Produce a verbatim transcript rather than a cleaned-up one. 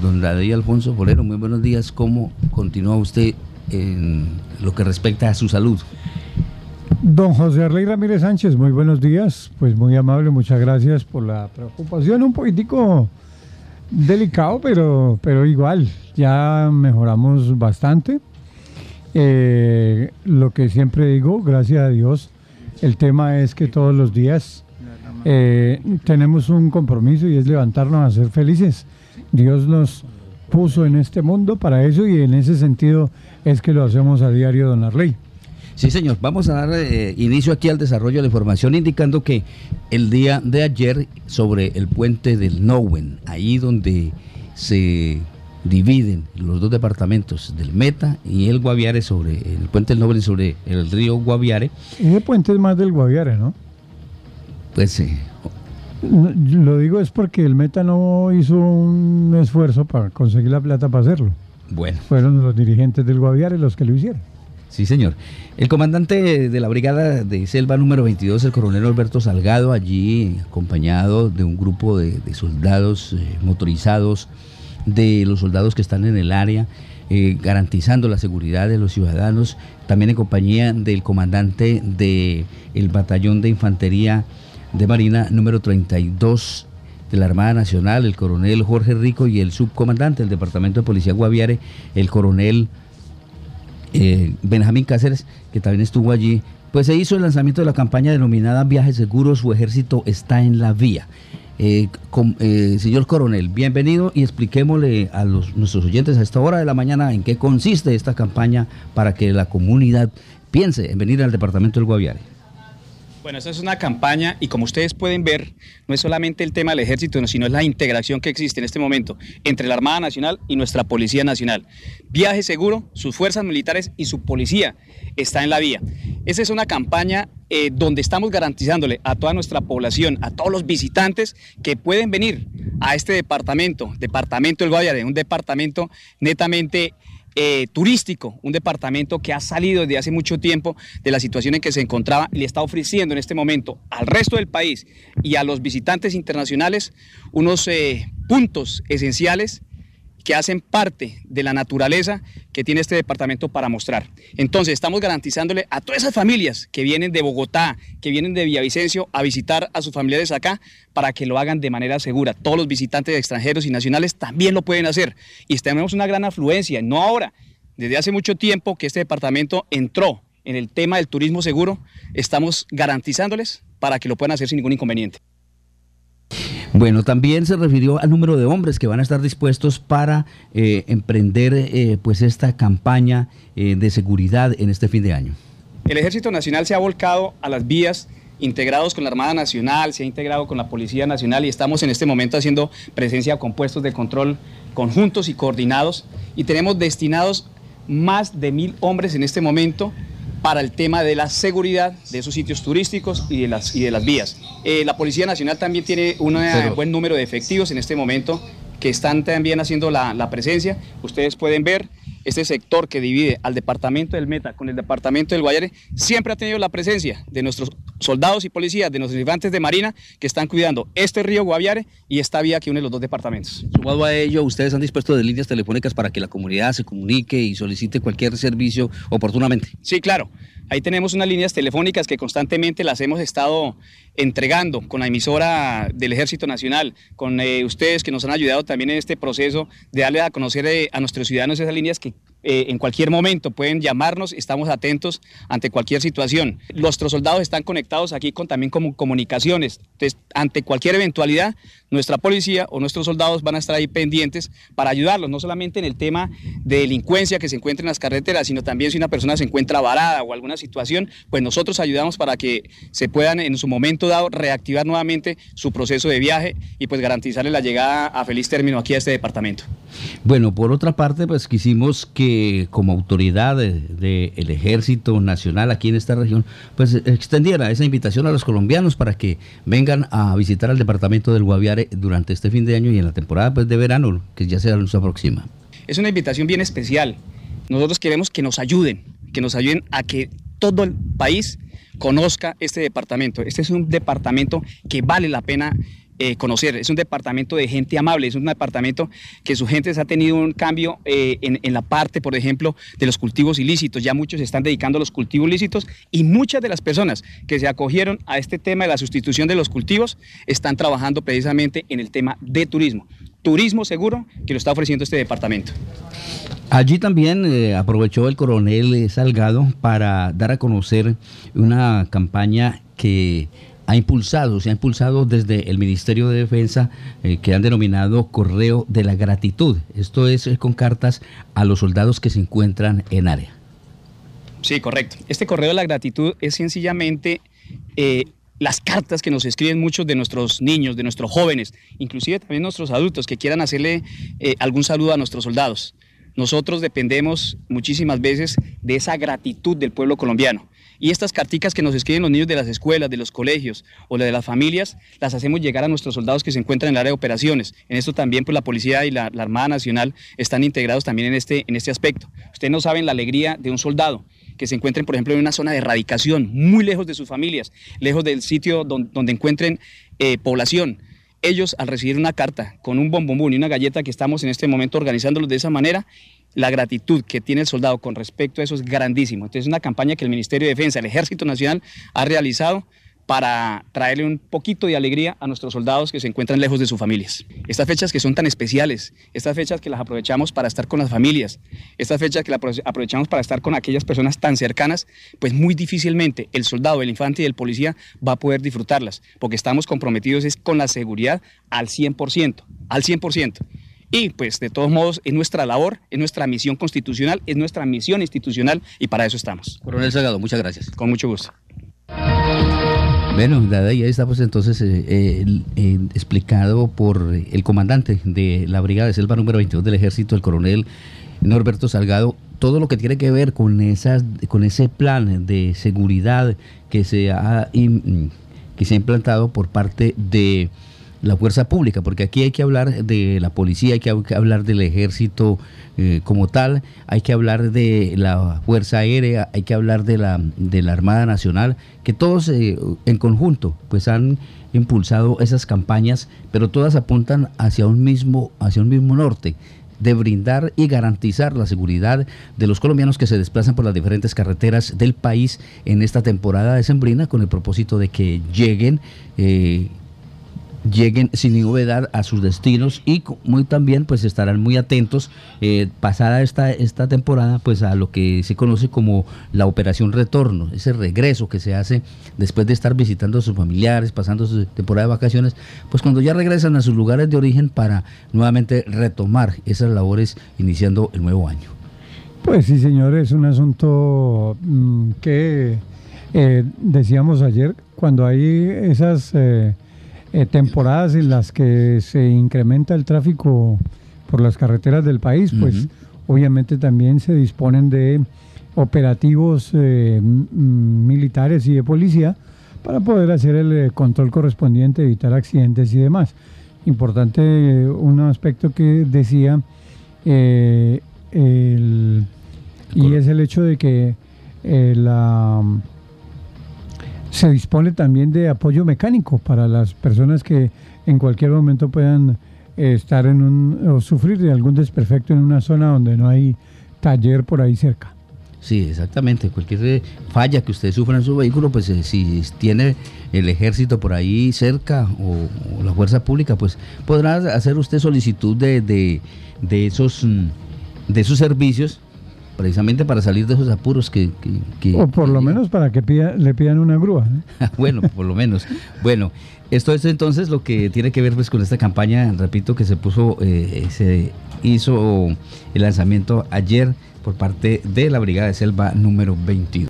Don David Alfonso Forero, muy buenos días. ¿Cómo continúa usted en lo que respecta a su salud? Don José Arley Ramírez Sánchez, muy buenos días. Pues muy amable, muchas gracias por la preocupación. Un poquitico delicado, pero, pero igual, ya mejoramos bastante. Eh, lo que siempre digo, gracias a Dios, el tema es que todos los días eh, tenemos un compromiso y es levantarnos a ser felices. Dios nos puso en este mundo para eso y en ese sentido es que lo hacemos a diario, don Arley. Sí, señor. Vamos a dar eh, inicio aquí al desarrollo de la información, indicando que el día de ayer, sobre el puente del Nahuen, ahí donde se dividen los dos departamentos del Meta y el Guaviare, sobre el puente del Nahuen sobre el río Guaviare. Ese puente es más del Guaviare, ¿no? Pues eh, no, lo digo es porque el Meta no hizo un esfuerzo para conseguir la plata para hacerlo. Bueno. Fueron los dirigentes del Guaviare los que lo hicieron. Sí, señor. El comandante de la brigada de Selva número veintidós, el coronel Alberto Salgado, allí acompañado de un grupo de, de soldados eh, motorizados, de los soldados que están en el área, eh, garantizando la seguridad de los ciudadanos, también en compañía del comandante del batallón de infantería de Marina número treinta y dos de la Armada Nacional, el coronel Jorge Rico, y el subcomandante del Departamento de Policía Guaviare, el coronel eh, Benjamín Cáceres, que también estuvo allí. Pues se hizo el lanzamiento de la campaña denominada Viaje Seguro, su ejército está en la vía. Eh, con, eh, señor coronel, bienvenido y expliquémosle a los, nuestros oyentes a esta hora de la mañana en qué consiste esta campaña para que la comunidad piense en venir al departamento del Guaviare. Bueno, esta es una campaña y como ustedes pueden ver, no es solamente el tema del ejército, sino es la integración que existe en este momento entre la Armada Nacional y nuestra Policía Nacional. Viaje Seguro, sus fuerzas militares y su policía está en la vía. Esta es una campaña eh, donde estamos garantizándole a toda nuestra población, a todos los visitantes que pueden venir a este departamento, departamento del Guaviare, un departamento netamente Eh, turístico, un departamento que ha salido desde hace mucho tiempo de la situación en que se encontraba y le está ofreciendo en este momento al resto del país y a los visitantes internacionales unos eh, puntos esenciales que hacen parte de la naturaleza que tiene este departamento para mostrar. Entonces estamos garantizándole a todas esas familias que vienen de Bogotá, que vienen de Villavicencio a visitar a sus familiares acá, para que lo hagan de manera segura. Todos los visitantes extranjeros y nacionales también lo pueden hacer. Y tenemos una gran afluencia, no ahora, desde hace mucho tiempo que este departamento entró en el tema del turismo seguro, estamos garantizándoles para que lo puedan hacer sin ningún inconveniente. Bueno, también se refirió al número de hombres que van a estar dispuestos para eh, emprender eh, pues esta campaña eh, de seguridad en este fin de año. El Ejército Nacional se ha volcado a las vías, integrados con la Armada Nacional, se ha integrado con la Policía Nacional y estamos en este momento haciendo presencia con puestos de control conjuntos y coordinados y tenemos destinados más de mil hombres en este momento para el tema de la seguridad de esos sitios turísticos y de las, y de las vías. Eh, la Policía Nacional también tiene un buen número de efectivos en este momento que están también haciendo la, la presencia. Ustedes pueden ver este sector que divide al departamento del Meta con el departamento del Guaviare, siempre ha tenido la presencia de nuestros soldados y policías, de nuestros infantes de Marina que están cuidando este río Guaviare y esta vía que une los dos departamentos. Sumado a ello, ustedes han dispuesto de líneas telefónicas para que la comunidad se comunique y solicite cualquier servicio oportunamente. Sí, claro. Ahí tenemos unas líneas telefónicas que constantemente las hemos estado entregando con la emisora del Ejército Nacional, con eh, ustedes que nos han ayudado también en este proceso de darle a conocer eh, a nuestros ciudadanos esas líneas que eh, en cualquier momento pueden llamarnos, estamos atentos ante cualquier situación. Nuestros soldados están conectados aquí con también como comunicaciones, entonces ante cualquier eventualidad nuestra policía o nuestros soldados van a estar ahí pendientes para ayudarlos, no solamente en el tema de delincuencia que se encuentra en las carreteras, sino también si una persona se encuentra varada o alguna situación, pues nosotros ayudamos para que se puedan en su momento dado reactivar nuevamente su proceso de viaje y pues garantizarle la llegada a feliz término aquí a este departamento. Bueno, por otra parte, pues quisimos que como autoridad del de, de Ejército Nacional aquí en esta región, pues extendiera esa invitación a los colombianos para que vengan a visitar al departamento del Guaviare durante este fin de año y en la temporada pues, de verano, que ya se nos aproxima. Es una invitación bien especial. Nosotros queremos que nos ayuden, que nos ayuden a que todo el país conozca este departamento. Este es un departamento que vale la pena eh, conocer. Es un departamento de gente amable, es un departamento que sus gentes ha tenido un cambio eh, en, en la parte, por ejemplo, de los cultivos ilícitos. Ya muchos se están dedicando a los cultivos ilícitos y muchas de las personas que se acogieron a este tema de la sustitución de los cultivos están trabajando precisamente en el tema de turismo. Turismo seguro que lo está ofreciendo este departamento. Allí también eh, aprovechó el coronel Salgado para dar a conocer una campaña que ha impulsado, se ha impulsado desde el Ministerio de Defensa, eh, que han denominado Correo de la Gratitud. Esto es eh, con cartas a los soldados que se encuentran en área. Sí, correcto. Este Correo de la Gratitud es sencillamente eh, las cartas que nos escriben muchos de nuestros niños, de nuestros jóvenes, inclusive también nuestros adultos que quieran hacerle eh, algún saludo a nuestros soldados. Nosotros dependemos muchísimas veces de esa gratitud del pueblo colombiano. Y estas carticas que nos escriben los niños de las escuelas, de los colegios o de las familias, las hacemos llegar a nuestros soldados que se encuentran en el área de operaciones. En esto también pues, la Policía y la, la Armada Nacional están integrados también en este, en este aspecto. Ustedes no saben la alegría de un soldado que se encuentren, por ejemplo, en una zona de erradicación, muy lejos de sus familias, lejos del sitio donde, donde encuentren eh, población. Ellos, al recibir una carta con un bombombón y una galleta que estamos en este momento organizándolos de esa manera, la gratitud que tiene el soldado con respecto a eso es grandísimo. Entonces es una campaña que el Ministerio de Defensa, el Ejército Nacional, ha realizado para traerle un poquito de alegría a nuestros soldados que se encuentran lejos de sus familias. Estas fechas que son tan especiales, estas fechas que las aprovechamos para estar con las familias, estas fechas que las aprovechamos para estar con aquellas personas tan cercanas, pues muy difícilmente el soldado, el infante y el policía va a poder disfrutarlas, porque estamos comprometidos es con la seguridad al cien por ciento, al cien por ciento. Y pues de todos modos es nuestra labor, es nuestra misión constitucional, es nuestra misión institucional y para eso estamos. Coronel Salgado, muchas gracias. Con mucho gusto. Bueno, Dada, ya estamos entonces eh, eh, eh, explicado por el comandante de la Brigada de Selva número veintidós del Ejército, el coronel Norberto Salgado, todo lo que tiene que ver con, esas, con ese plan de seguridad que se ha, que se ha implantado por parte de la fuerza pública, porque aquí hay que hablar de la policía, hay que hablar del ejército eh, como tal, hay que hablar de la fuerza aérea, hay que hablar de la, de la Armada Nacional, que todos eh, en conjunto pues han impulsado esas campañas, pero todas apuntan hacia un mismo, hacia un mismo norte, de brindar y garantizar la seguridad de los colombianos que se desplazan por las diferentes carreteras del país en esta temporada decembrina, con el propósito de que lleguen eh, lleguen sin novedad a sus destinos y muy también pues estarán muy atentos eh, pasada esta, esta temporada pues a lo que se conoce como la operación retorno, ese regreso que se hace después de estar visitando a sus familiares, pasando su temporada de vacaciones, pues cuando ya regresan a sus lugares de origen para nuevamente retomar esas labores iniciando el nuevo año. Pues sí, señor, es un asunto mmm, que eh, decíamos ayer, cuando hay esas eh, Eh, temporadas en las que se incrementa el tráfico por las carreteras del país, pues uh-huh. obviamente también se disponen de operativos eh, militares y de policía para poder hacer el eh, control correspondiente, evitar accidentes y demás. Importante eh, un aspecto que decía eh, el, y es el hecho de que eh, la se dispone también de apoyo mecánico para las personas que en cualquier momento puedan eh, estar en un o sufrir de algún desperfecto en una zona donde no hay taller por ahí cerca. Sí, exactamente. Cualquier falla que usted sufra en su vehículo, pues eh, si tiene el ejército por ahí cerca o, o la fuerza pública, pues podrá hacer usted solicitud de, de, de esos de esos servicios, precisamente para salir de esos apuros que... que, que o por lo que, menos para que pida, le pidan una grúa, ¿eh? Bueno, por lo menos. Bueno, esto es entonces lo que tiene que ver pues con esta campaña, repito, que se puso, eh, se hizo el lanzamiento ayer por parte de la Brigada de Selva número veintidós.